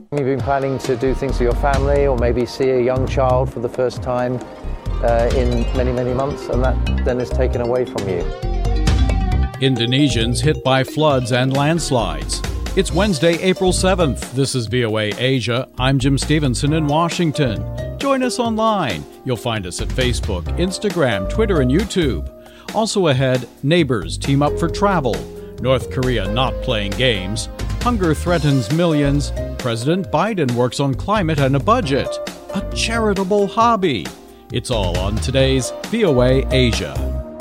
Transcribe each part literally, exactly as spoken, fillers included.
You've been planning to do things for your family or maybe see a young child for the first time uh, in many, many months, and that then is taken away from you. Indonesians hit by floods and landslides. It's Wednesday, April seventh. This is V O A Asia. I'm Jim Stevenson in Washington. Join us online. You'll find us at Facebook, Instagram, Twitter, and YouTube. Also ahead, neighbors team up for travel. North Korea not playing games. Hunger threatens millions. President Biden works on climate and a budget. A charitable hobby. It's all on today's V O A Asia.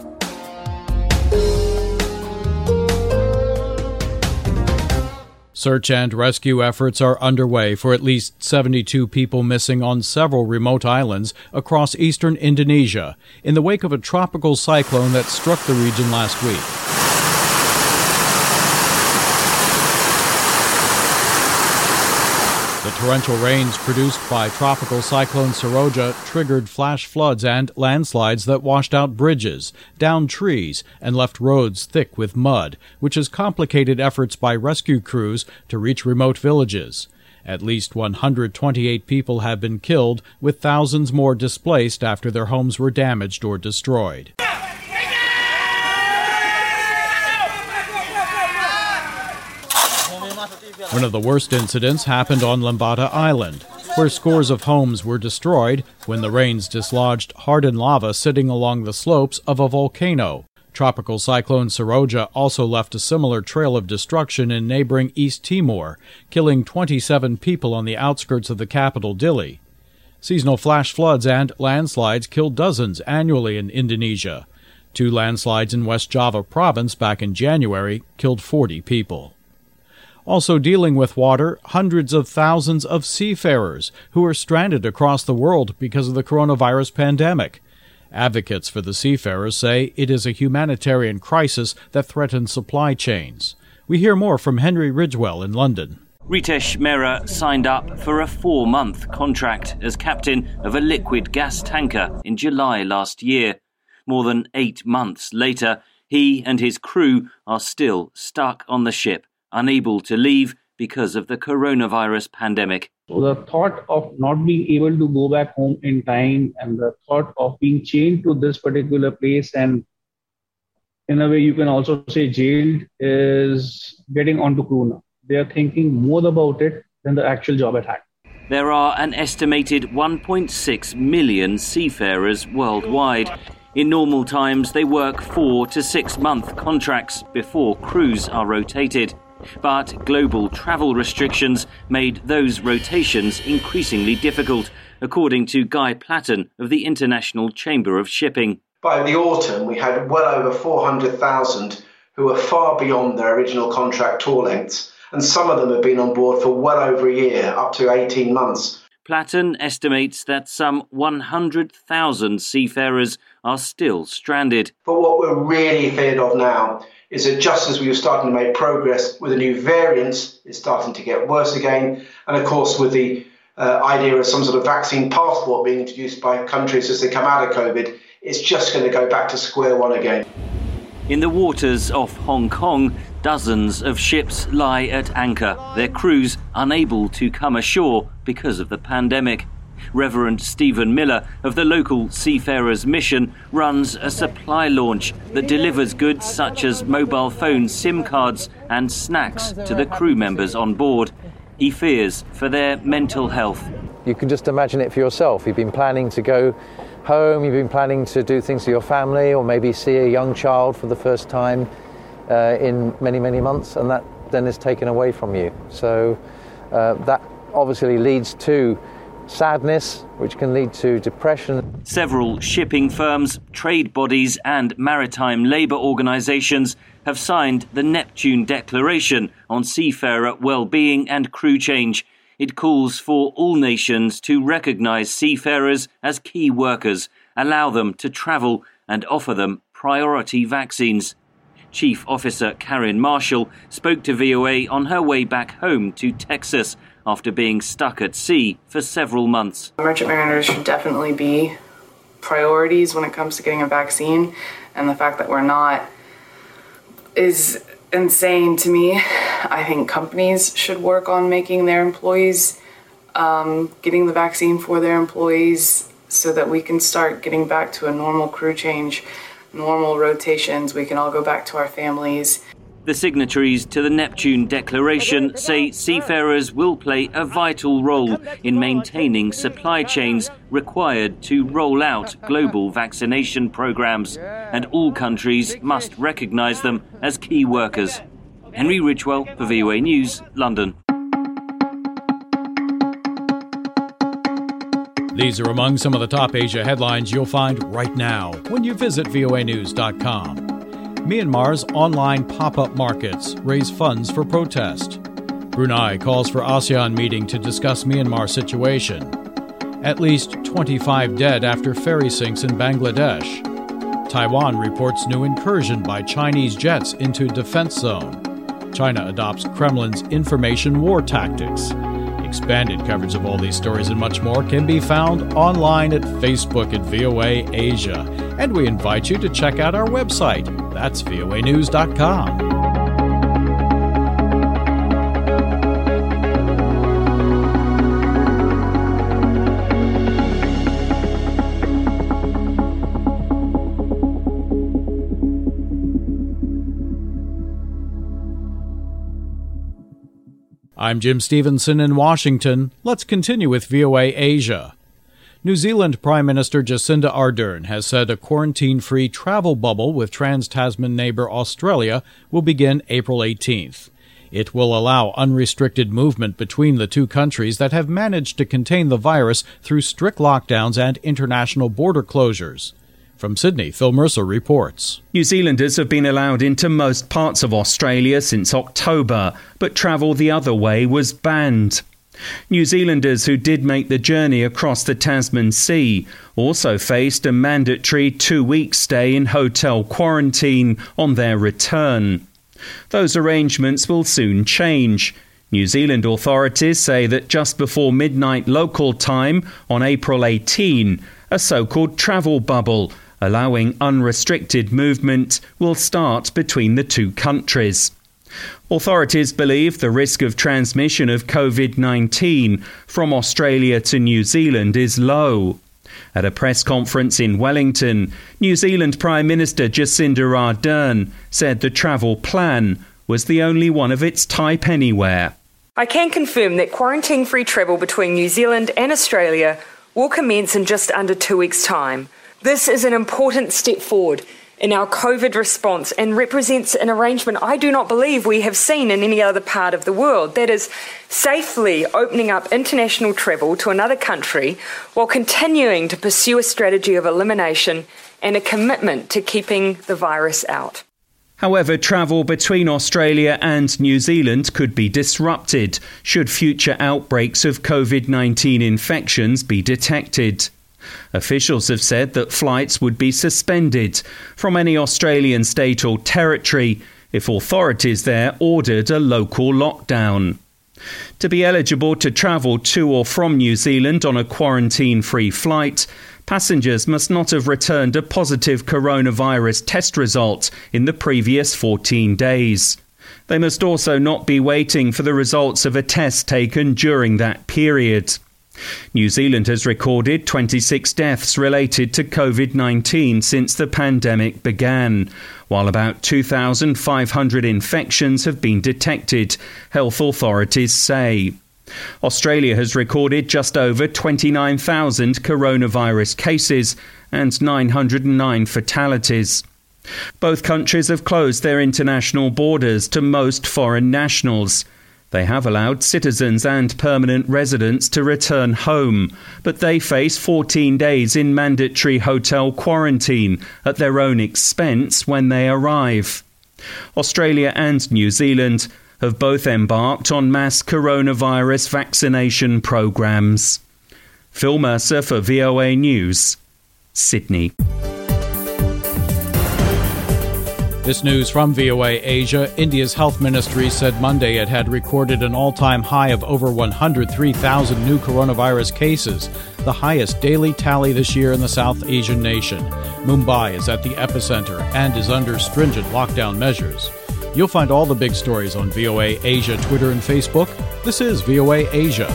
Search and rescue efforts are underway for at least seventy-two people missing on several remote islands across eastern Indonesia in the wake of a tropical cyclone that struck the region last week. The torrential rains produced by tropical cyclone Seroja triggered flash floods and landslides that washed out bridges, downed trees, and left roads thick with mud, which has complicated efforts by rescue crews to reach remote villages. At least one hundred twenty-eight people have been killed, with thousands more displaced after their homes were damaged or destroyed. One of the worst incidents happened on Lembata Island, where scores of homes were destroyed when the rains dislodged hardened lava sitting along the slopes of a volcano. Tropical cyclone Seroja also left a similar trail of destruction in neighboring East Timor, killing twenty-seven people on the outskirts of the capital, Dili. Seasonal flash floods and landslides kill dozens annually in Indonesia. Two landslides in West Java province back in January killed forty people. Also dealing with water, hundreds of thousands of seafarers who are stranded across the world because of the coronavirus pandemic. Advocates for the seafarers say it is a humanitarian crisis that threatens supply chains. We hear more from Henry Ridgewell in London. Ritesh Mehra signed up for a four-month contract as captain of a liquid gas tanker in July last year. More than eight months later, he and his crew are still stuck on the ship, unable to leave because of the coronavirus pandemic. So the thought of not being able to go back home in time and the thought of being chained to this particular place and in a way you can also say jailed is getting onto crew now. They are thinking more about it than the actual job at hand. There are an estimated one point six million seafarers worldwide. In normal times, they work four to six month contracts before crews are rotated. But global travel restrictions made those rotations increasingly difficult, according to Guy Platten of the International Chamber of Shipping. By the autumn, we had well over four hundred thousand who were far beyond their original contract tour lengths, and some of them have been on board for well over a year, up to eighteen months. Platten estimates that some one hundred thousand seafarers are still stranded. But what we're really feared of now is that just as we were starting to make progress with the new variants, it's starting to get worse again. And of course, with the uh, idea of some sort of vaccine passport being introduced by countries as they come out of COVID, it's just going to go back to square one again. In the waters off Hong Kong, dozens of ships lie at anchor, their crews unable to come ashore because of the pandemic. Reverend Stephen Miller of the local Seafarers Mission runs a supply launch that delivers goods such as mobile phone SIM cards and snacks to the crew members on board. He fears for their mental health. You can just imagine it for yourself. You've been planning to go home, you've been planning to do things for your family or maybe see a young child for the first time uh, in many, many months, and that then is taken away from you. So uh, that obviously leads to sadness, which can lead to depression. Several shipping firms, trade bodies and maritime labour organisations have signed the Neptune Declaration on seafarer well-being and crew change. It calls for all nations to recognise seafarers as key workers, allow them to travel and offer them priority vaccines. Chief Officer Karen Marshall spoke to V O A on her way back home to Texas after being stuck at sea for several months. Merchant mariners should definitely be priorities when it comes to getting a vaccine, and the fact that we're not is insane to me. I think companies should work on making their employees, um, getting the vaccine for their employees so that we can start getting back to a normal crew change, normal rotations. We can all go back to our families. The signatories to the Neptune Declaration say seafarers will play a vital role in maintaining supply chains required to roll out global vaccination programs, and all countries must recognise them as key workers. Henry Ridgwell for V O A News, London. These are among some of the top Asia headlines you'll find right now when you visit V O A news dot com. Myanmar's online pop-up markets raise funds for protest. Brunei calls for ASEAN meeting to discuss Myanmar situation. At least twenty-five dead after ferry sinks in Bangladesh. Taiwan reports new incursion by Chinese jets into defense zone. China adopts Kremlin's information war tactics. Expanded coverage of all these stories and much more can be found online at Facebook at V O A Asia. And we invite you to check out our website. That's V O A news dot com. I'm Jim Stevenson in Washington. Let's continue with V O A Asia. New Zealand Prime Minister Jacinda Ardern has said a quarantine-free travel bubble with trans-Tasman neighbour Australia will begin April eighteenth. It will allow unrestricted movement between the two countries that have managed to contain the virus through strict lockdowns and international border closures. From Sydney, Phil Mercer reports. New Zealanders have been allowed into most parts of Australia since October, but travel the other way was banned. New Zealanders who did make the journey across the Tasman Sea also faced a mandatory two-week stay in hotel quarantine on their return. Those arrangements will soon change. New Zealand authorities say that just before midnight local time on April eighteenth, a so-called travel bubble, allowing unrestricted movement, will start between the two countries. Authorities believe the risk of transmission of COVID nineteen from Australia to New Zealand is low. At a press conference in Wellington, New Zealand Prime Minister Jacinda Ardern said the travel plan was the only one of its type anywhere. I can confirm that quarantine-free travel between New Zealand and Australia will commence in just under two weeks' time. This is an important step forward in our COVID response and represents an arrangement I do not believe we have seen in any other part of the world, that is, safely opening up international travel to another country while continuing to pursue a strategy of elimination and a commitment to keeping the virus out. However, travel between Australia and New Zealand could be disrupted should future outbreaks of COVID nineteen infections be detected. Officials have said that flights would be suspended from any Australian state or territory if authorities there ordered a local lockdown. To be eligible to travel to or from New Zealand on a quarantine-free flight, passengers must not have returned a positive coronavirus test result in the previous fourteen days. They must also not be waiting for the results of a test taken during that period. New Zealand has recorded twenty-six deaths related to COVID nineteen since the pandemic began, while about two thousand five hundred infections have been detected, health authorities say. Australia has recorded just over twenty-nine thousand coronavirus cases and nine hundred nine fatalities. Both countries have closed their international borders to most foreign nationals. They have allowed citizens and permanent residents to return home, but they face fourteen days in mandatory hotel quarantine at their own expense when they arrive. Australia and New Zealand have both embarked on mass coronavirus vaccination programs. Phil Mercer for V O A News, Sydney. This news from V O A Asia. India's health ministry said Monday it had recorded an all-time high of over one hundred three thousand new coronavirus cases, the highest daily tally this year in the South Asian nation. Mumbai is at the epicenter and is under stringent lockdown measures. You'll find all the big stories on V O A Asia Twitter and Facebook. This is V O A Asia.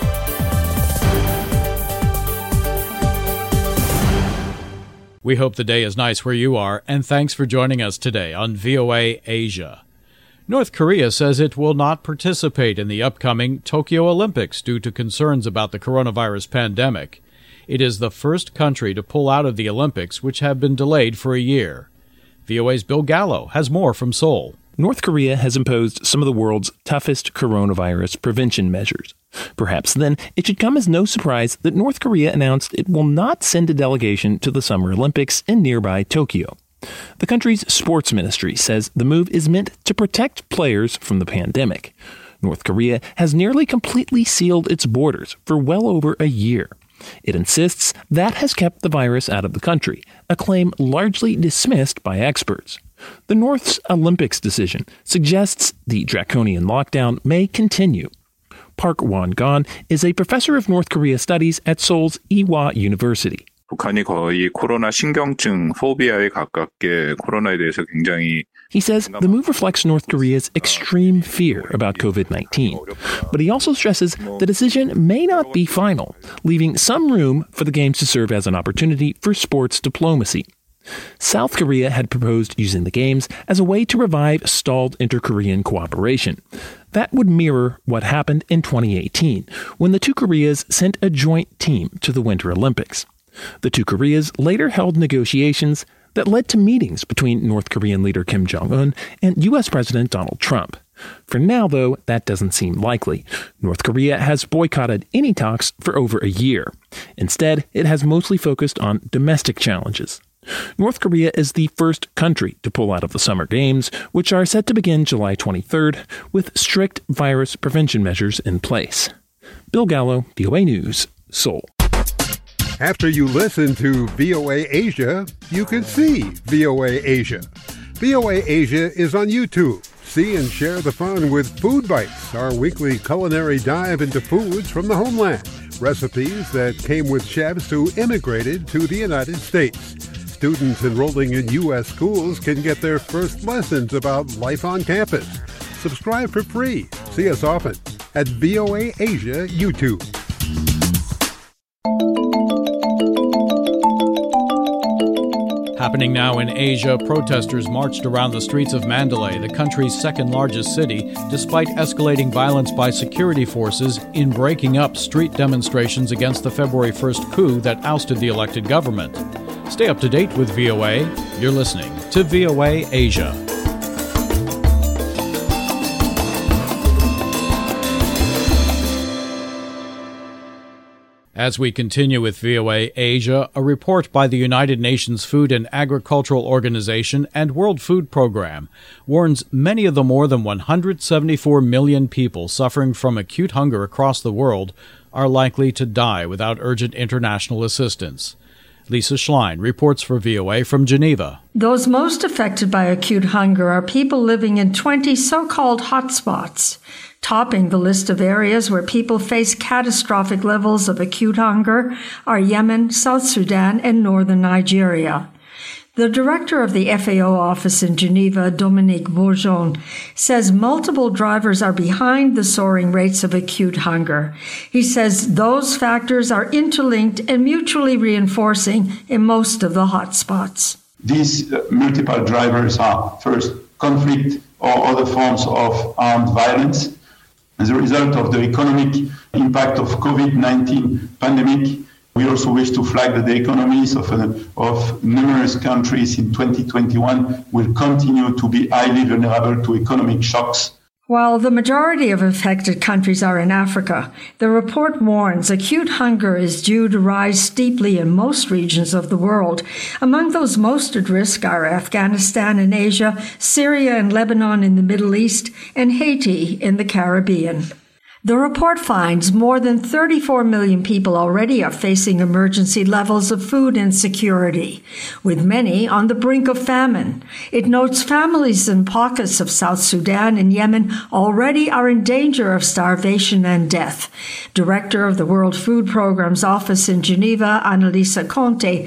We hope the day is nice where you are, and thanks for joining us today on V O A Asia. North Korea says it will not participate in the upcoming Tokyo Olympics due to concerns about the coronavirus pandemic. It is the first country to pull out of the Olympics, which have been delayed for a year. V O A's Bill Gallo has more from Seoul. North Korea has imposed some of the world's toughest coronavirus prevention measures. Perhaps then it should come as no surprise that North Korea announced it will not send a delegation to the Summer Olympics in nearby Tokyo. The country's sports ministry says the move is meant to protect players from the pandemic. North Korea has nearly completely sealed its borders for well over a year. It insists that has kept the virus out of the country, a claim largely dismissed by experts. The North's Olympics decision suggests the draconian lockdown may continue. Park Won-gon is a professor of North Korea studies at Seoul's Ewha University. 북한이 거의 코로나 신경증, 포비아에 가깝게 코로나에 대해서 굉장히 He says the move reflects North Korea's extreme fear about covid nineteen, but he also stresses the decision may not be final, leaving some room for the Games to serve as an opportunity for sports diplomacy. South Korea had proposed using the Games as a way to revive stalled inter-Korean cooperation. That would mirror what happened in twenty eighteen, when the two Koreas sent a joint team to the Winter Olympics. The two Koreas later held negotiations that led to meetings between North Korean leader Kim Jong-un and U S President Donald Trump. For now, though, that doesn't seem likely. North Korea has boycotted any talks for over a year. Instead, it has mostly focused on domestic challenges. North Korea is the first country to pull out of the Summer Games, which are set to begin July twenty-third, with strict virus prevention measures in place. Bill Gallo, V O A News, Seoul. After you listen to V O A Asia, you can see V O A Asia. V O A Asia is on YouTube. See and share the fun with Food Bites, our weekly culinary dive into foods from the homeland. Recipes that came with chefs who immigrated to the United States. Students enrolling in U S schools can get their first lessons about life on campus. Subscribe for free. See us often at V O A Asia YouTube. Happening now in Asia, protesters marched around the streets of Mandalay, the country's second largest city, despite escalating violence by security forces in breaking up street demonstrations against the February first coup that ousted the elected government. Stay up to date with V O A. You're listening to V O A Asia. As we continue with V O A Asia, a report by the United Nations Food and Agricultural Organization and World Food Program warns many of the more than one hundred seventy-four million people suffering from acute hunger across the world are likely to die without urgent international assistance. Lisa Schlein reports for V O A from Geneva. Those most affected by acute hunger are people living in twenty so-called hotspots. Topping the list of areas where people face catastrophic levels of acute hunger are Yemen, South Sudan, and northern Nigeria. The director of the F A O office in Geneva, Dominique Bourgeon, says multiple drivers are behind the soaring rates of acute hunger. He says those factors are interlinked and mutually reinforcing in most of the hotspots. These uh, multiple drivers are, first, conflict or other forms of armed violence. As a result of the economic impact of covid nineteen pandemic, we also wish to flag that the economies of, uh, of numerous countries in twenty twenty-one will continue to be highly vulnerable to economic shocks. While the majority of affected countries are in Africa, the report warns acute hunger is due to rise steeply in most regions of the world. Among those most at risk are Afghanistan in Asia, Syria and Lebanon in the Middle East, and Haiti in the Caribbean. The report finds more than thirty-four million people already are facing emergency levels of food insecurity, with many on the brink of famine. It notes families in pockets of South Sudan and Yemen already are in danger of starvation and death. Director of the World Food Program's office in Geneva, Annalisa Conte,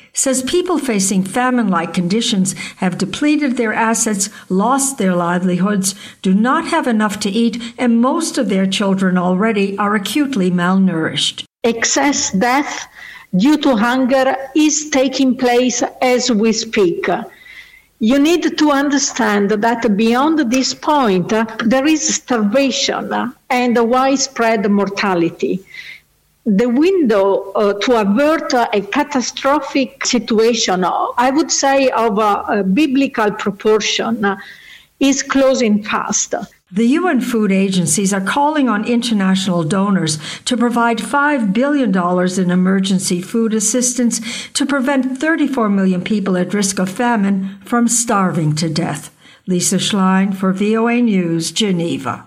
says people facing famine-like conditions have depleted their assets, lost their livelihoods, do not have enough to eat, and most of their children already are acutely malnourished. Excess death due to hunger is taking place as we speak. You need to understand that beyond this point, there is starvation and widespread mortality. The window uh, to avert uh, a catastrophic situation, I would say of a, a biblical proportion, uh, is closing fast. The U N food agencies are calling on international donors to provide five billion dollars in emergency food assistance to prevent thirty-four million people at risk of famine from starving to death. Lisa Schlein for V O A News, Geneva.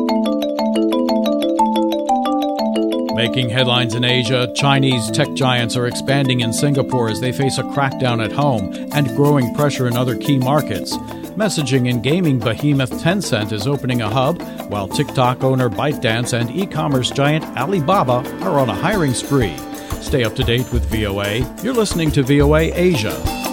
Making headlines in Asia, Chinese tech giants are expanding in Singapore as they face a crackdown at home and growing pressure in other key markets. Messaging and gaming behemoth Tencent is opening a hub, while TikTok owner ByteDance and e-commerce giant Alibaba are on a hiring spree. Stay up to date with V O A. You're listening to V O A Asia.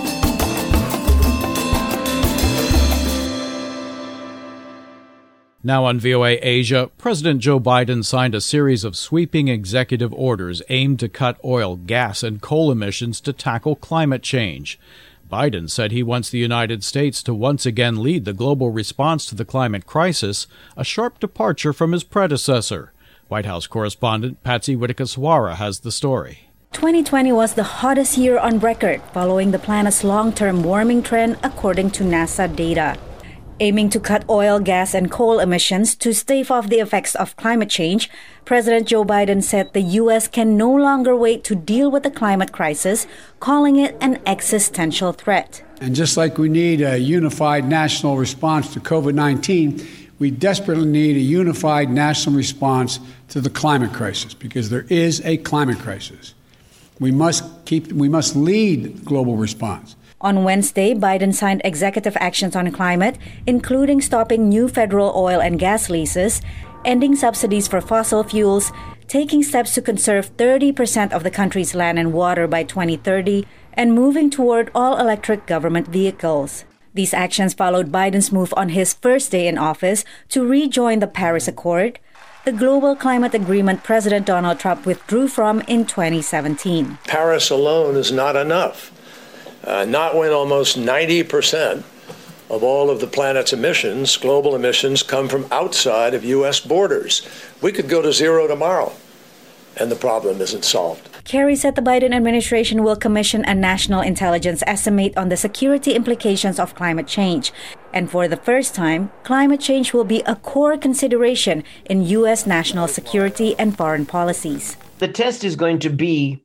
Now on V O A Asia, President Joe Biden signed a series of sweeping executive orders aimed to cut oil, gas, and coal emissions to tackle climate change. Biden said he wants the United States to once again lead the global response to the climate crisis, a sharp departure from his predecessor. White House correspondent Patsy Witakaswara has the story. twenty twenty was the hottest year on record, following the planet's long-term warming trend, according to NASA data. Aiming to cut oil, gas, and coal emissions to stave off the effects of climate change, President Joe Biden said the U S can no longer wait to deal with the climate crisis, calling it an existential threat. And just like we need a unified national response to COVID nineteen, we desperately need a unified national response to the climate crisis, because there is a climate crisis. We must keep, we must lead global response. On Wednesday, Biden signed executive actions on climate, including stopping new federal oil and gas leases, ending subsidies for fossil fuels, taking steps to conserve thirty percent of the country's land and water by twenty thirty, and moving toward all-electric government vehicles. These actions followed Biden's move on his first day in office to rejoin the Paris Accord, the global climate agreement President Donald Trump withdrew from in twenty seventeen. Paris alone is not enough. Uh, not when almost ninety percent of all of the planet's emissions, global emissions, come from outside of U S borders. We could go to zero tomorrow, and the problem isn't solved. Kerry said the Biden administration will commission a national intelligence estimate on the security implications of climate change. And for the first time, climate change will be a core consideration in U S national security and foreign policies. The test is going to be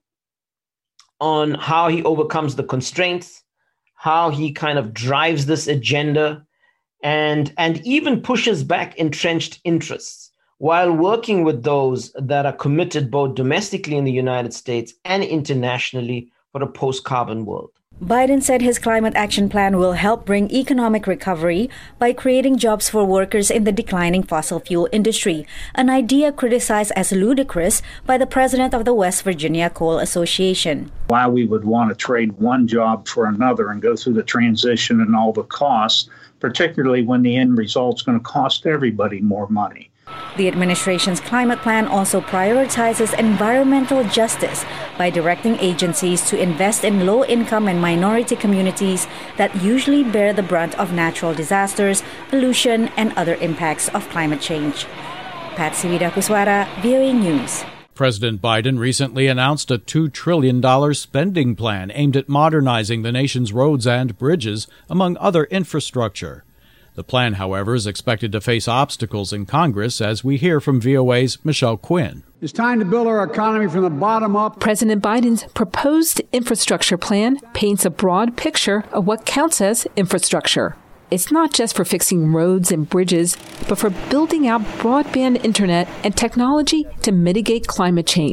on how he overcomes the constraints, how he kind of drives this agenda, and, and even pushes back entrenched interests while working with those that are committed both domestically in the United States and internationally for a post-carbon world. Biden said his climate action plan will help bring economic recovery by creating jobs for workers in the declining fossil fuel industry, an idea criticized as ludicrous by the president of the West Virginia Coal Association. Why we would want to trade one job for another and go through the transition and all the costs, particularly when the end result's going to cost everybody more money. The administration's climate plan also prioritizes environmental justice by directing agencies to invest in low-income and minority communities that usually bear the brunt of natural disasters, pollution, and other impacts of climate change. Patsy Witakaswara, V O A News. President Biden recently announced a two trillion dollars spending plan aimed at modernizing the nation's roads and bridges, among other infrastructure. The plan, however, is expected to face obstacles in Congress, as we hear from V O A's Michelle Quinn. It's time to build our economy from the bottom up. President Biden's proposed infrastructure plan paints a broad picture of what counts as infrastructure. It's not just for fixing roads and bridges, but for building out broadband internet and technology to mitigate climate change.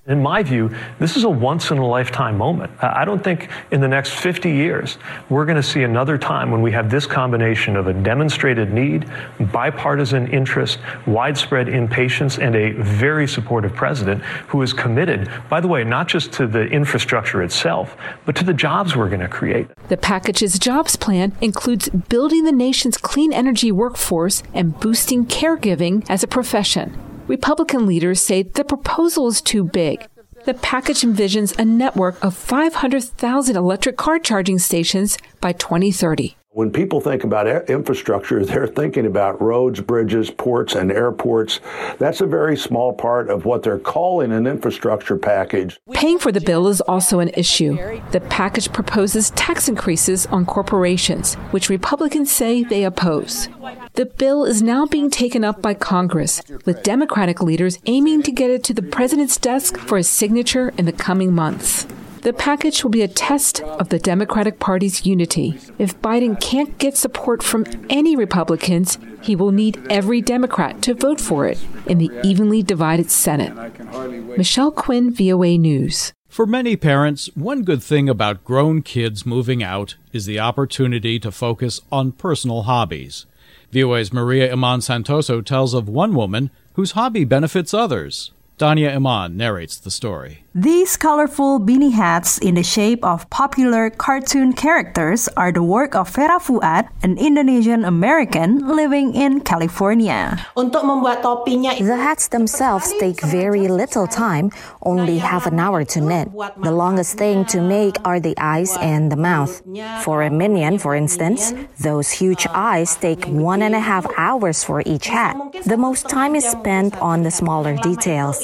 In my view, this is a once-in-a-lifetime moment. I don't think in the next fifty years we're going to see another time when we have this combination of a demonstrated need, bipartisan interest, widespread impatience, and a very supportive president who is committed, by the way, not just to the infrastructure itself, but to the jobs we're going to create. The package's jobs plan includes building the nation's clean energy workforce and boosting caregiving as a profession. Republican leaders say the proposal is too big. The package envisions a network of five hundred thousand electric car charging stations by twenty thirty. When people think about infrastructure, they're thinking about roads, bridges, ports, and airports. That's a very small part of what they're calling an infrastructure package. Paying for the bill is also an issue. The package proposes tax increases on corporations, which Republicans say they oppose. The bill is now being taken up by Congress, with Democratic leaders aiming to get it to the president's desk for his signature in the coming months. The package will be a test of the Democratic Party's unity. If Biden can't get support from any Republicans, he will need every Democrat to vote for it in the evenly divided Senate. Michelle Quinn, V O A News. For many parents, one good thing about grown kids moving out is the opportunity to focus on personal hobbies. V O A's Maria Iman Santoso tells of one woman whose hobby benefits others. Dania Iman narrates the story. These colorful beanie hats in the shape of popular cartoon characters are the work of Vera Fuad, an Indonesian-American living in California. The hats themselves take very little time, only half an hour to knit. The longest thing to make are the eyes and the mouth. For a minion, for instance, those huge eyes take one and a half hours for each hat. The most time is spent on the smaller details.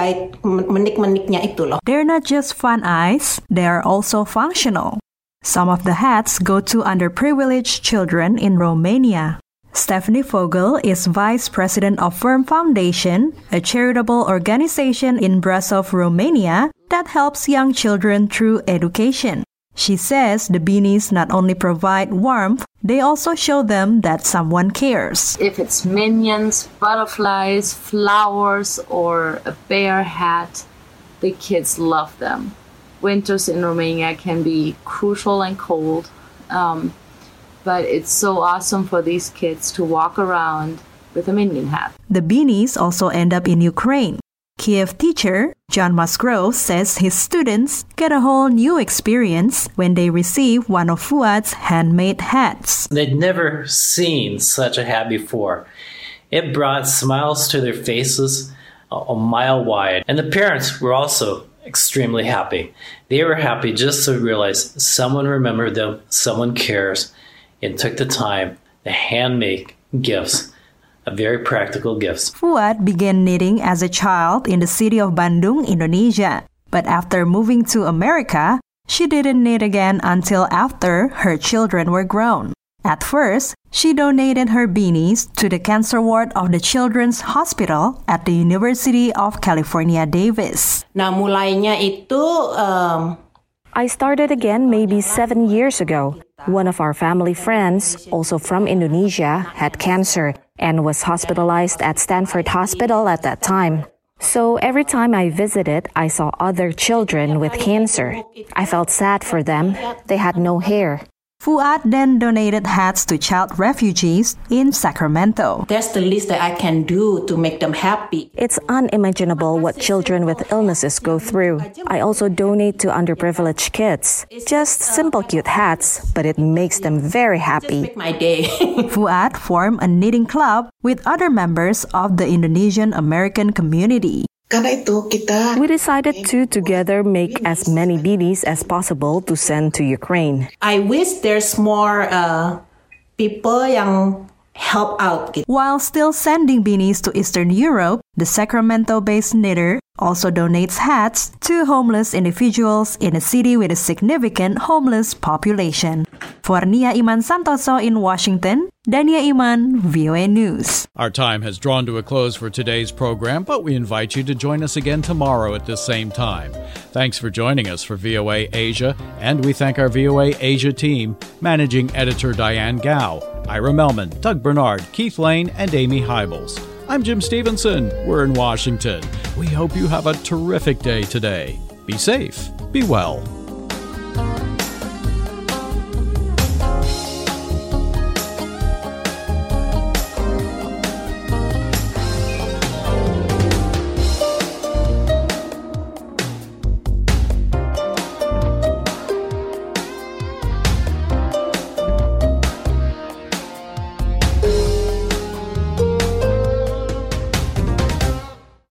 They're not just fun eyes, they are also functional. Some of the hats go to underprivileged children in Romania. Stephanie Fogel is vice president of Firm Foundation, a charitable organization in Brasov, Romania that helps young children through education. She says the beanies not only provide warmth, they also show them that someone cares. If it's minions, butterflies, flowers, or a bear hat, the kids love them. Winters in Romania can be crucial and cold, um, but it's so awesome for these kids to walk around with a minion hat. The beanies also end up in Ukraine. Kiev teacher John Musgrove says his students get a whole new experience when they receive one of Fuad's handmade hats. They'd never seen such a hat before. It brought smiles to their faces a mile wide, and the parents were also extremely happy. They were happy just to realize someone remembered them, someone cares, and took the time to handmade gifts. Very practical gifts. Fuad began knitting as a child in the city of Bandung, Indonesia. But after moving to America, she didn't knit again until after her children were grown. At first, she donated her beanies to the cancer ward of the Children's Hospital at the University of California, Davis. Nah, mulainya itu, um... I started again maybe seven years ago. One of our family friends, also from Indonesia, had cancer and was hospitalized at Stanford Hospital at that time. So every time I visited, I saw other children with cancer. I felt sad for them. They had no hair. Fuad then donated hats to child refugees in Sacramento. That's the least that I can do to make them happy. It's unimaginable what children with illnesses go through. I also donate to underprivileged kids. Just simple cute hats, but it makes them very happy. Just make my day. Fuad formed a knitting club with other members of the Indonesian American community. We decided to together make as many beanies as possible to send to Ukraine. I wish there's more uh, people yang help out. While still sending beanies to Eastern Europe, the Sacramento-based knitter also donates hats to homeless individuals in a city with a significant homeless population. For Nia Iman Santoso in Washington, Dania Iman, V O A News. Our time has drawn to a close for today's program, but we invite you to join us again tomorrow at this same time. Thanks for joining us for V O A Asia, and we thank our V O A Asia team, Managing Editor Diane Gao, Ira Melman, Doug Bernard, Keith Lane, and Amy Hybels. I'm Jim Stevenson. We're in Washington. We hope you have a terrific day today. Be safe. Be well.